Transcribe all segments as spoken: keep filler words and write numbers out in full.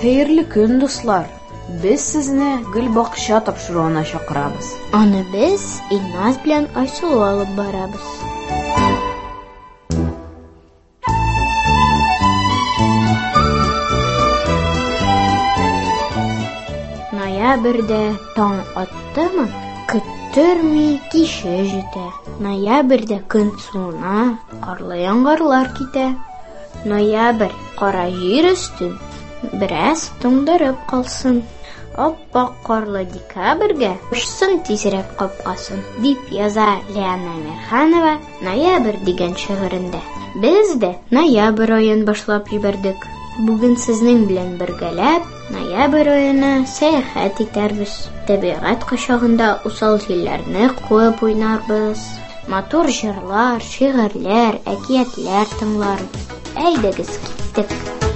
Хәерле көн, дуслар. Без сезне гөл бакча тапшыруына чакырабыз. Аны без Илназ белән Айсылу алып барабыз. Ноябрьдә таң аттымы, көттерми кише җитә. Ноябрьдә көн суына, карлы яңгырлар китә. Ноябрь кара җир өстен бераз туңдырып калсын. Аппак карлы декабрьгә ушсын тизрәк капкасын, дип яза Лиана Мирханова Ноябрь дигән шигырендә. Без дә ноябрь аен башлап җибәрдек. Бүген сезнең белән бергәләп ноябрь аена сәяхәт итәрбез. Табигать кочагында усал җилләрне куып уйнарбыз. Матур җырлар, шигырьләр, әкиятләр тыңларбыз. Әйдәгез киттек.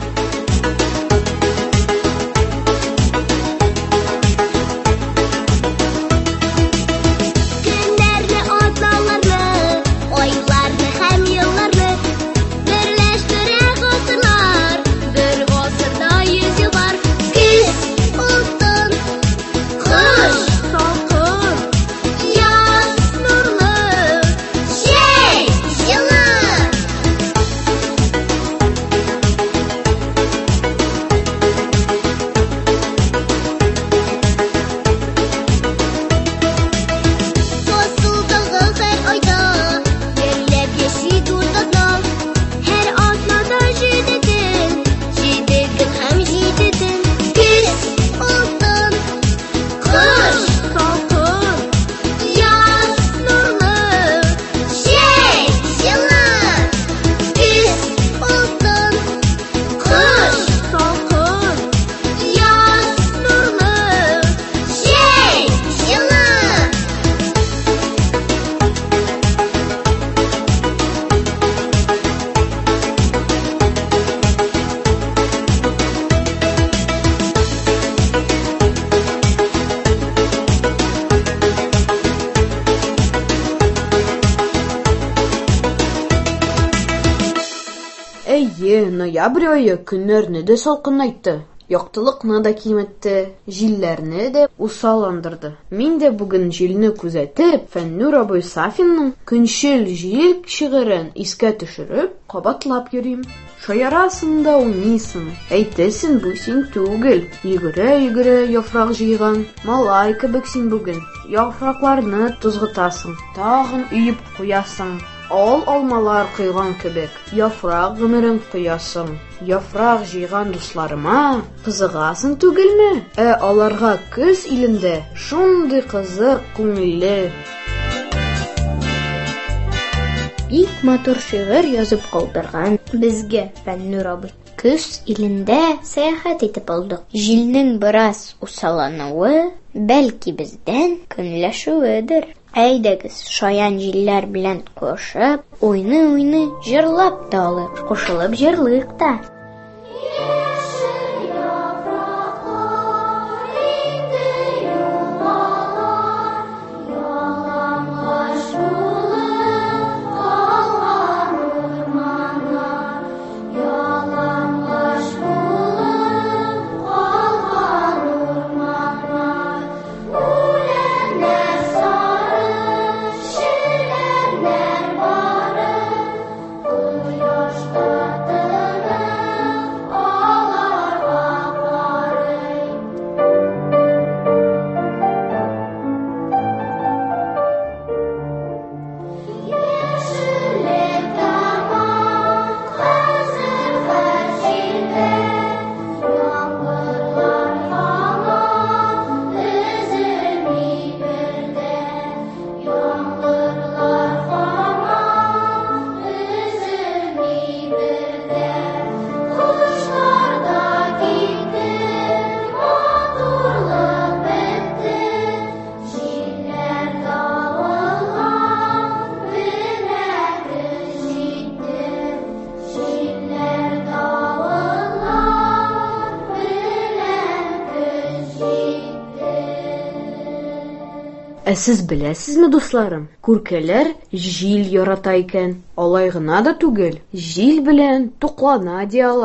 Әйе, ноябрь айы көннәрне дә салкынайтты, яктылыкны да киметте, җилләрне дә усалландырды. Мин дә бүген җилне күзәтеп, Фәннүр абый Сафинның Көнчел җил шигырен искә төшереп, кабатлап йөрим. Шаярасында уйныйсың, әйтәсең бу син түгел. Йөгерә-йөгерә яфрак җыйган малай кебек син бүген. Яфракларны тузгытасың, тагын өеп куясың. Ал алмалар кыйган кебек, яфрак гомерең куясың. Яфрак җыйган дусларыма кызыгасың түгелме? Ә аларга көз илендә шундый кызык күңелле. Бик матур шигырь язып калдырган безгә Фәннүр абый. Көз илендә сәяхәт итеп алдык. Җилнең бераз усаллануы бәлки бездән көнләшүедер. Әйдәгез, шаян җилләр белән кушып, уйны-уйны җырлап та алып, кушылып җырлыйк та. Ә сез беләсезме, дусларым, күркәләр җил ярата икән. Алай гына да түгел, җил белән туклана диялар.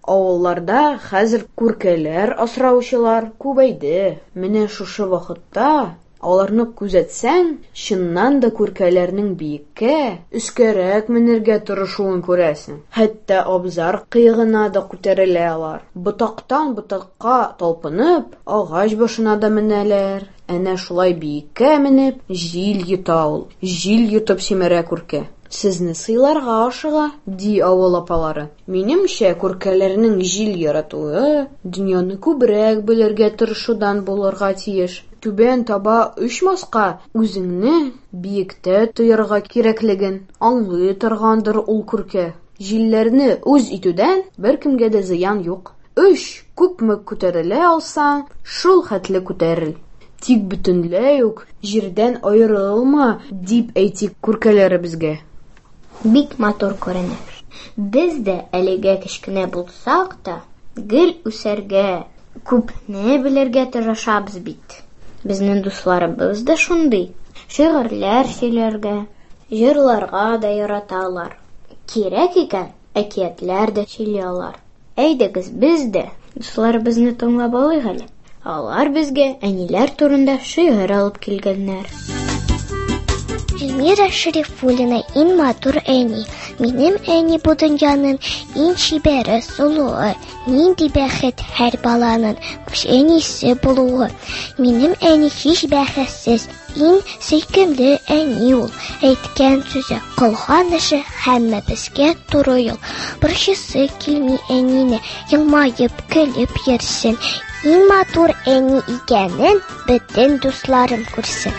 Авылларда хәзер күркәләр асраучылар күбәйде. Менә шушы вакытта аларны күзәтсәң, чыннан да күркәләрнең биеккә, өскәрәк менергә тырышуын күрәсең. Хәтта абзар кыегына да күтәрелә алар. Ботактан ботакка талпынып, агач башына да менәләр. Әнә шулай биеккә менеп, җил йота ул. Җил йотып симерә күркә. Сезне сыйларга ашыга, ди авыл апалары. Минемчә, күркәләрнең җил яратуы дөньяны күбрәк белергә тырышудан булырга тиеш. Түбән таба очмаска, үзеңне биектә тоярга кирәклеген аңлый торгандыр ул күркә. Җилләрне үз итүдән беркемгә дә зыян юк. Өч күпме күтәрелә алсаң, шул хәтле күтәрел. Тик бөтенләй үк җирдән аерылма, дип әйтик күркәләре безгә. Бик матур күренә. Без дә әлегә кечкенә булсак та, гел үсәргә, күпне белергә тырышабыз бит. Безнең дусларыбыз да шундый. Шигырьләр сөйләргә, җырларга да яраталар. Кирәк икән, әкиятләр дә сөйләләр. Әйдәгез без дә дусларыбызны тыңлап алыйк әле. Алар безгә әниләр турында шигырь алып килгәннәр. Эльмира Шәрифуллина иң матур әни. Минем әни бу дөньяның иң чибәре, сылуы. Нинди бәхет һәр баланың үз әнисе булуы. Минем әни һич бәхетсез, иң сөйкемле әни ул. Әйткән сүзе, кылган эше һәммәбезгә туры юл. Борчысы килми әнине, елмаеп, көлеп йөрсен. Иң матур әни икәнен бөтен дусларым күрсен.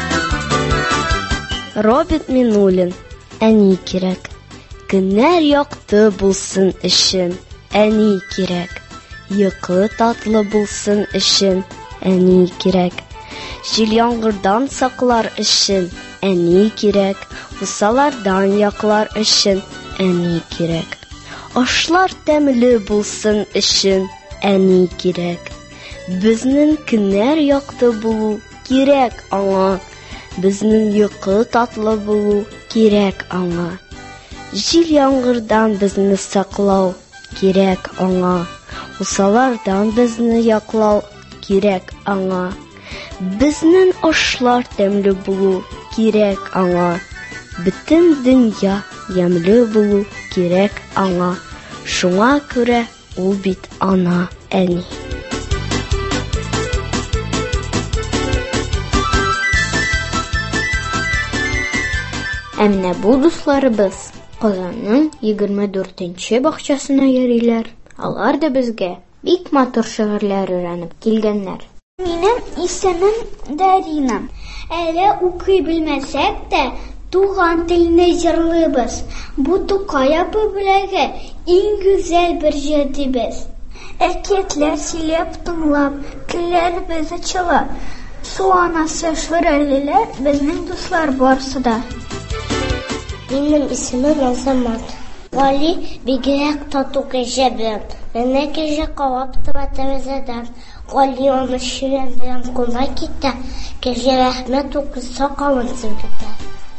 Роберт Минуллин. Әни кирәк. Көннәр якты булсын өчен, әни кирәк. Йокы татлы булсын өчен, әни кирәк. Җил яңгырдан саклар өчен, әни кирәк. Усалардан яклар өчен, әни кирәк. Ашлар тәмле булсын өчен, әни кирәк. Безнең көннәр якты булу кирәк аңа. Безнең йокы татлы булу кирәк аңа. Җил яңгырдан безне саклау кирәк аңа. Усалардан безне яклау кирәк аңа. Безнең ашлар тәмле булу кирәк аңа. Бөтен дөнья ямьле булу кирәк аңа. Шуңа күрә ул бит ана, әни. Ә менә бу дусларыбыз Казанның егерме дүртенче бакчасына йөриләр. Алар да безгә бик матур шигырьләр өйрәнеп килгәннәр. Минем исемем Дарина. Әле укый белмәсәк тә, туган телне җырлыйбыз. Бу Тукай апа беләге иң гүзәл бер җырдыбыз. Әкиятләр сөйләп тыңлап, көлләрбез ачыла. Су анасы шүрәлеләр безнең дуслар барсы да. Минем исемем Азамат. Гали бигрәк тату кәҗә белән. Менә кәҗә кавап тора тәрәзәдән. Гали аны ширән белән куна китә. Кәҗә рәхмәт укый сакалын сөргәтә.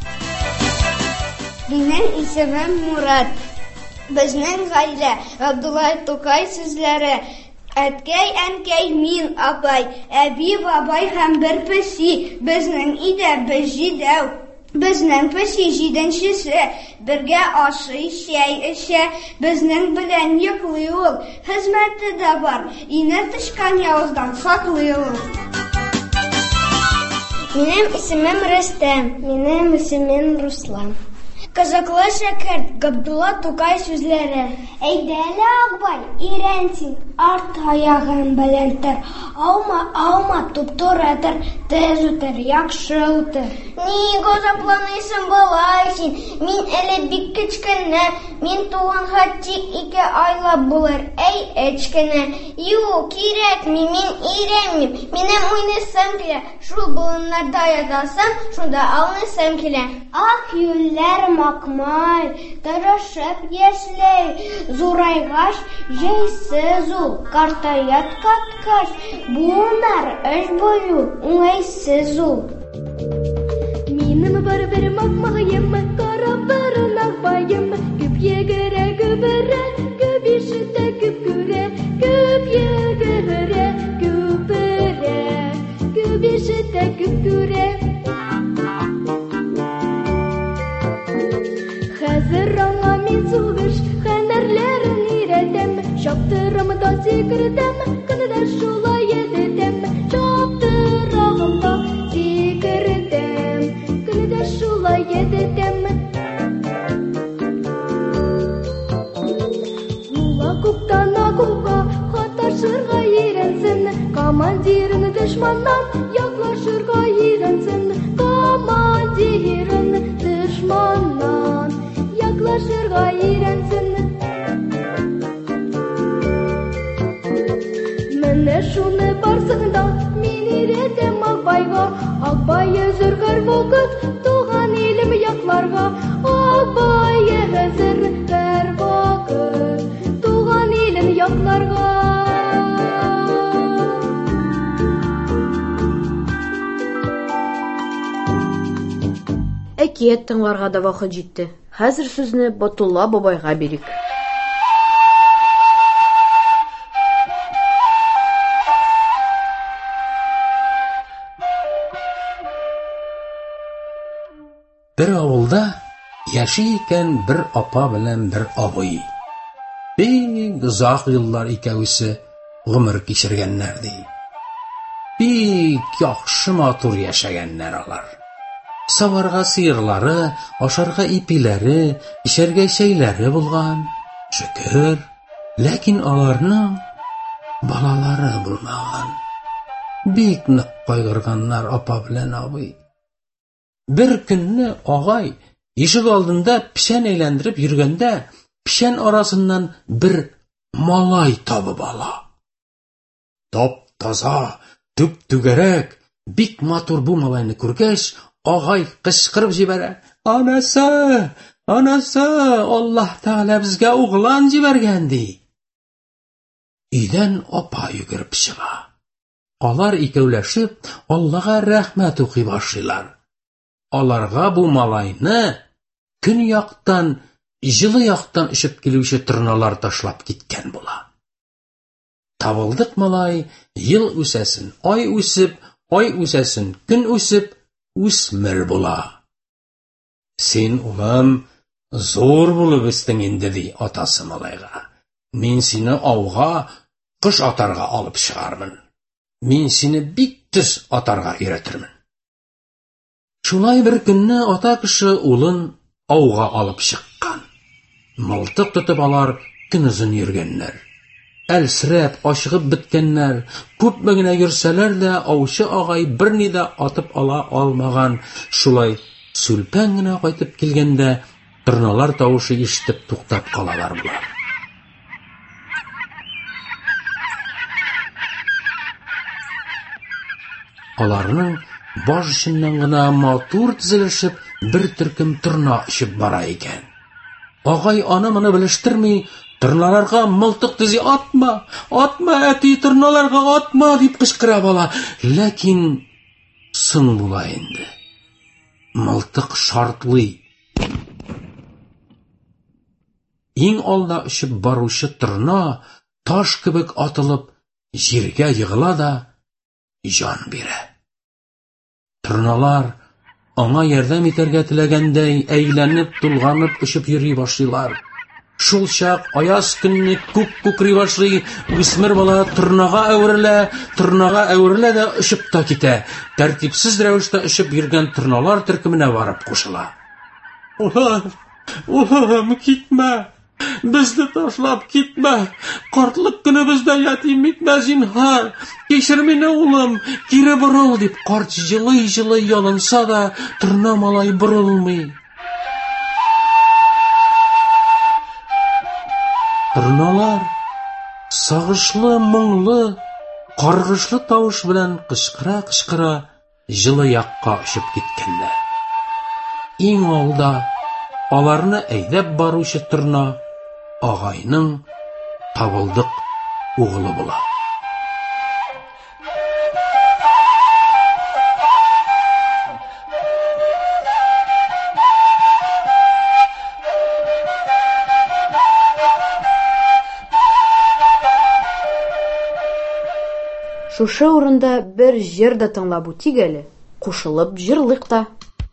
Минем исемем Мурат. Безнең гаилә Габдулла Тукай сүзләре. Әткәй, әнкәй, мин, апай, әби, бабай һәм бер песи. Безнең өйдә без җидәү. Безнең песи җиденчесе. Бергә ашый, чәй эчә. Безнең белән йоклый ул. Хезмәте дә бар. Ине тышкан явыздан саклый ул. Минем исемем Рөстәм. Минем исемем Руслан. Казаклы шәкерт Габдулла Тукай сүзләре. Әйдәле Акбай, ирәнсин, арт аягын белән тор. Алма, алма, туп-туры тор, тез утыр, яхшы утыр. Ни газапланысың болай син? Мин әле бик кечкенә, мин туганга тик ике айлап булыр. Әй, эчкенә. Юк, кирәкми, мин ирәнмим. Минем уйнысым килә. Шул болыннарда ятасам, шунда алнысым килә. Ах, юлләр макмай, тырышып яшьләй, зурайгаш, җәйсез ул, картаят каткаш, буынар эш бою, уңайсыз ул. Минем бар бер макмаем, кара бер нагбаем, күп йөгерә гөберә, күп ишетә күп күрә, күп йөгерә, күперә, күп ишетә, күп күрә. Хәзер аңа мин сугыш һөнәрләрен өйрәтәм, чаптырамда сикердәм, көнедә шулай ятәм, чаптырамда сикердәм, көнедә шулай ятәм. Күктан акуга хаташырга өйрәнсен, командирын дошманнан яклашырга өйрәнсен, командирын дошманнан яклашырга өйрәнсен. Менә шуны барсында мин өйрәтәм Акбайга, Акбай әзер вакыт туган илем якларга, Акбай әзер вакыт туган илем якларга. Әкият тыңларга да вакыт җитте. Хәзер сүзне Батулла бабайга бирик. Бер авылда яши икән бер апа белән бер абый. Бик озак еллар икәүсе гомер кичергәннәр ди. Бик яхшы матур яшәгәннәр алар. Саварга сыерлары, ашарга ипиләре, ишәргә чәйләре булган. Шөкер, ләкин аларның балалары булмаган. Бик нык кайгырганнар апа белән абый. Бер көнне агай ишек алдында пишән әйләндереп йөргәндә, пишән арасыннан бер малай табып ала. Топ таза, түп түгәрәк, бик матур бу малайны күргәч, агай кычкырып җибәрә. Анасы, анасы, Аллаһ Тәгалә безгә углан җибәргән ди. Өйдән апа йөгереп чыга. Алар икәүләшеп Аллага рәхмәт укый башлыйлар. Аларга бу малайны көн яктан, җылы яктан ишеп килүче торналар ташлап киткән була. Табылдык малай ел үсәсен, ай үсеп, ай үсәсен, көн үсеп, үсмер була. Син, улым, зур булып үстең инде ди атасы малайга. Мин сине ауга кыш атарга алып чыгармын. Мин сине бик төс атарга өйрәтермен. Шулай бер көнне ата кеше улын ауга алып чыккан. Мылтык тотып алар көнөзен йөргәннәр. Әлсерәп, ашыгып биткәннәр. Күпме генә йөрсәләр дә, аучы агай берни дә атып ала алмаган. Шулай сүлпән генә кайтып килгәндә, торналар тавышы ишетеп туктап калалар булар. Аларның баш эченнән гына матур тизелешеп бер төркем торна ишеп бара икән. Агай аны-моны белештерми, торналарга мылтык тизи атма, атма әти, торналарга атма дип кычкыра бала. Ләкин соң була инде. Мылтык шартлый. Иң алда ишеп баручы торна таш кебек атылып җиргә егыла да җан бирә. Торналар аңа ярдәм итәргә теләгәндәй әйләнеп, тулганып ишеп йөри башлыйлар. Шул чак аяз көнне күк күкри башлый, үсмер бала торнага әверелә, торнага әверелә дә ишеп та китә. Тәртипсез рәвештә ишеп йөргән торналар төркеменә барып кушыла. Улым, улым, китмә. Безне ташлап китмә. Картлык көнебездә ятим итмә зинһар. Кичер мине, улым, кире борыл дип карт җылый-җылый ялынса да, торна малай борылмый. Торналар сагышлы, моңлы, каргышлы тавыш белән кычкыра-кычкыра җылы якка очып киткәннәр. Иң алда аларны әйдәп баручы торна агайның табылдык угылы була. Шушы урында бер җыр да тыңлап үтик әле. Кушылып җырлыйк та.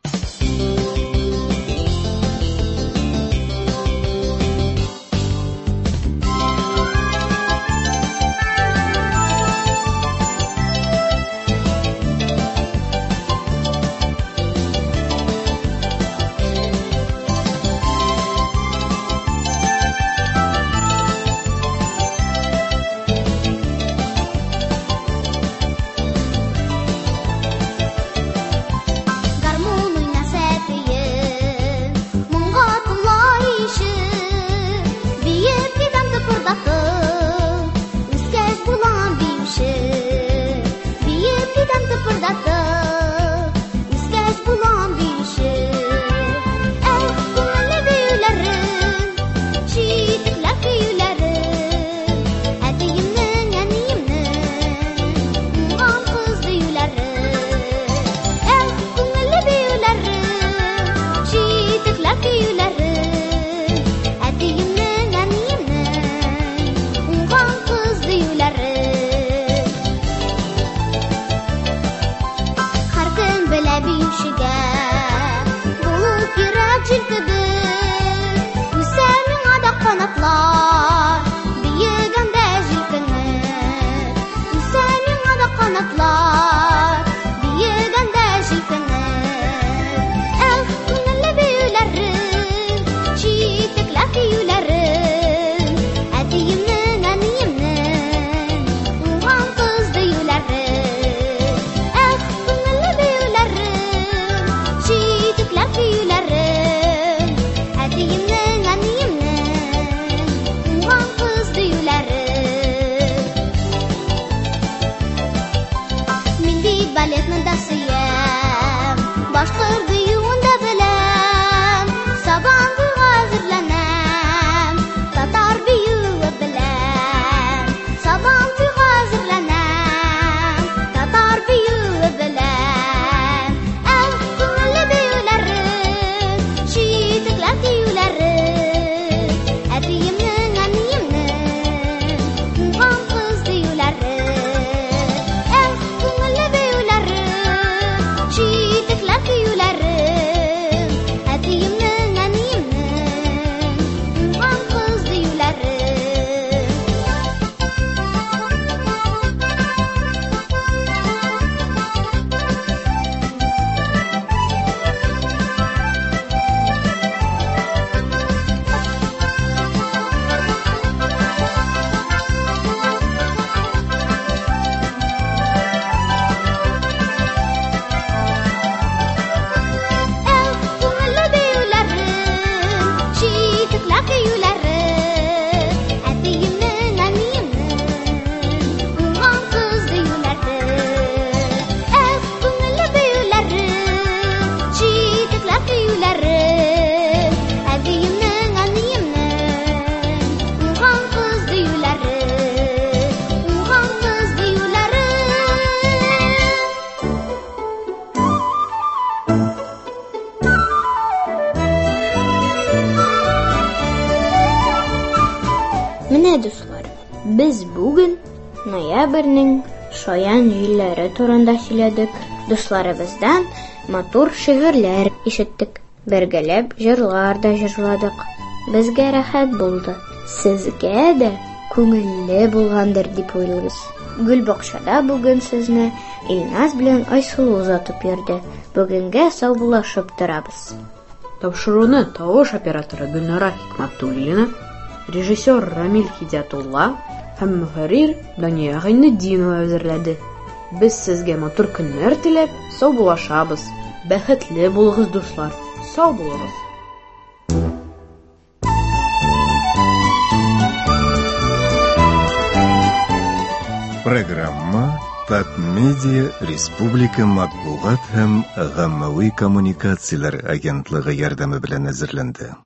Менә дуслар, без бүген ноябрьнең шаян җилләре турында сөйләдек. Дусларыбыздан матур шигырьләр ишеттек. Бергәләп җырлар да җырладык. Безгә рәхәт булды. Сезгә дә күңелле булгандыр дип уйлыйбыз. Гөлбакчада бүген сезне Илназ белән Айсылу узатып йөрде. Бүгенгә саубуллашып торабыз. Тапшыруны тавыш операторы Гөлнара Хикмәтуллина, режиссер Рамил Хидиятулла һәм мөхәррир Дания Гайнетдинова әзерләде. Без сезгә матур көннәр теләп, саубуллашабыз. Бәхетле булыгыз, дуслар. Сау булыгыз. Программа Татмедиа Республика матбугат һәм гаммави коммуникацияләр агентлыгы ярдәме белән әзерләнде.